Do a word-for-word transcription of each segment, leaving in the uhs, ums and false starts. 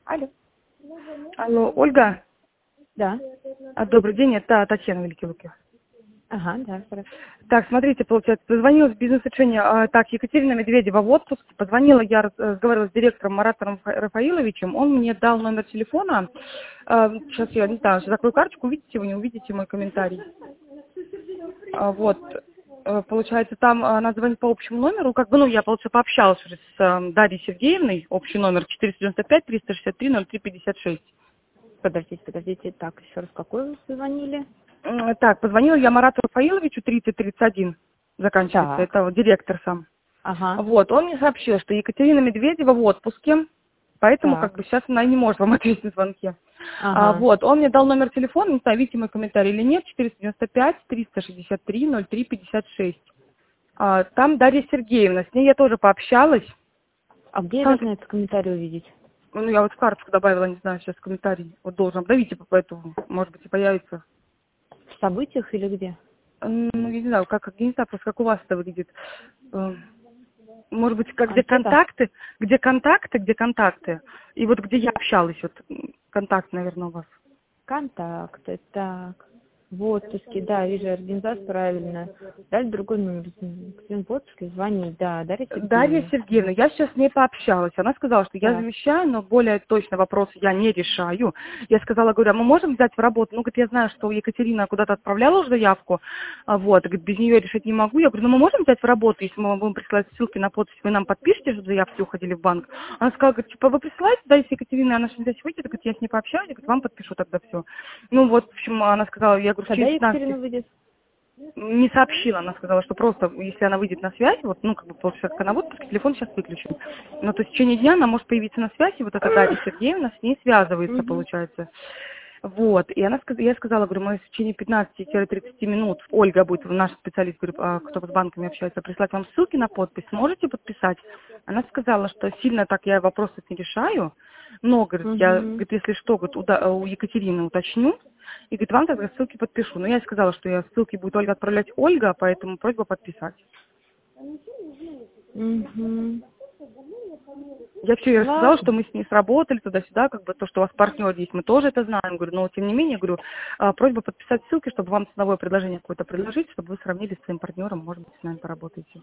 Алло. Алло, Ольга. Да. А, Добрый день, это Татьяна Великий Лукин. Ага, да, хорошо. Так, смотрите, получается, позвонила с бизнес-решения. А, так, Екатерина Медведева в отпуске. Позвонила, я раз- разговаривала с директором Маратом Рафа- Рафаиловичем. Он мне дал номер телефона. А, сейчас я не знаю, сейчас закрою карточку, увидите вы, не увидите мой комментарий. А, вот. Э, Получается, там она звонит по общему номеру. Как бы, ну, я, получается, пообщалась уже с э, Дарьей Сергеевной. Общий номер четыреста девяносто пять триста шестьдесят три ноль три пятьдесят шесть. Подождите, подождите. Так, еще раз, какой вы звонили? М, Так, позвонила я Марату Рафаиловичу, тридцать тридцать один заканчивается, Так. это вот директор сам. Ага. Вот, он мне сообщил, что Екатерина Медведева в отпуске, поэтому как Так. бы сейчас она и не может вам ответить на звонки. А, Ага. вот, он мне дал номер телефона, не знаю, видите мой комментарий или нет, четыреста девяносто пять триста шестьдесят три ноль три пятьдесят шесть. А, там Дарья Сергеевна, с ней я тоже пообщалась. А где я Там, должна этот комментарий увидеть? ну, я вот в карточку добавила, не знаю, сейчас комментарий, вот должен обновить, по этому, может быть, и появится. В событиях или где? М, Ну, я не знаю, как, как- я не знаю, просто как у вас это выглядит. Э, Может быть, как где Анкета? контакты, где контакты, где контакты. И вот где я общалась, вот м, контакт, наверное, у вас. Контакты. Так. В отпуске, да, вижу, организация правильно. Дали другой номер. В отпуске звонить, да, Дарья Дарья Сергеевна. Сергеевна, я сейчас с ней пообщалась. Она сказала, что я Так. замещаю, но более точно вопросы я не решаю. Я сказала, говорю, а мы можем взять в работу? Ну, говорит, я знаю, что Екатерина куда-то отправляла уже заявку, а вот, говорит, без нее решить не могу. Я говорю, ну, мы можем взять в работу, если мы вам будем присылать ссылки на подпись, вы нам подпишите, что заявки уходили в банк. Она сказала, говорит, типа, вы присылаете, да, если Екатерина, она же здесь выйдет, говорит, я с ней пообщаюсь, говорит, вам подпишу тогда все. Ну, вот, в общем, она сказала, я говорю, Когда через пятнадцать. Екатерина выйдет? Не сообщила, она сказала, что просто, если она выйдет на связь, вот, ну, как бы, получается, как она в отпуске, телефон сейчас выключен. Но то есть в течение дня она может появиться на связи, вот эта Дарья Сергеевна с ней связывается, Угу. получается. Вот, и она, сказ- я сказала, говорю, мы в течение пятнадцати-тридцати минут, Ольга будет, наш специалист, говорю, а, кто с банками общается, прислать вам ссылки на подпись, сможете подписать? Она сказала, что сильно так я вопросы не решаю, но, говорит, я, Угу. говорит, если что, говорит, уда- у Екатерины уточню, и, говорит, вам тогда ссылки подпишу. Но я ей сказала, что я ссылки будет Ольга отправлять Ольга, поэтому просьба подписать. Угу. Я все ей рассказала, Ладно. что мы с ней сработали туда-сюда, как бы то, что у вас партнер есть, мы тоже это знаем. Говорю, но тем не менее, говорю, а, просьба подписать ссылки, чтобы вам ценовое предложение какое-то предложить, чтобы вы сравнили с своим партнером, может быть, с нами поработаете.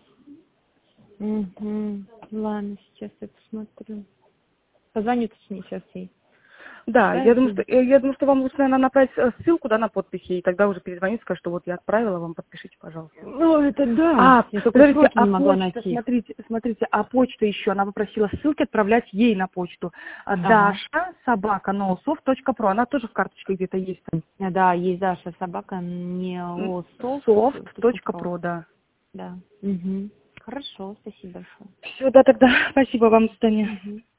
Угу. Ладно, сейчас я посмотрю. Позвоню с ней сейчас ей. Да, Да, я думаю, если... что э, я думаю, что вам лучше, наверное, направить э, ссылку, да, на подписи, и тогда уже перезвонить, скажу, что вот я отправила вам, подпишите, пожалуйста. Ну, это да. А, Я только подождите, сроки а не могла почта, найти. смотрите, смотрите, а почта еще, она попросила ссылки отправлять ей на почту. А, Ага. Даша, собака, ноусофт точка про, она тоже в карточке где-то есть там. А, Да, есть Даша, собака, не о софт точка про. Софт.про, да. Да. Угу. Хорошо, спасибо большое. Все, да, тогда спасибо вам, до свидания. Угу.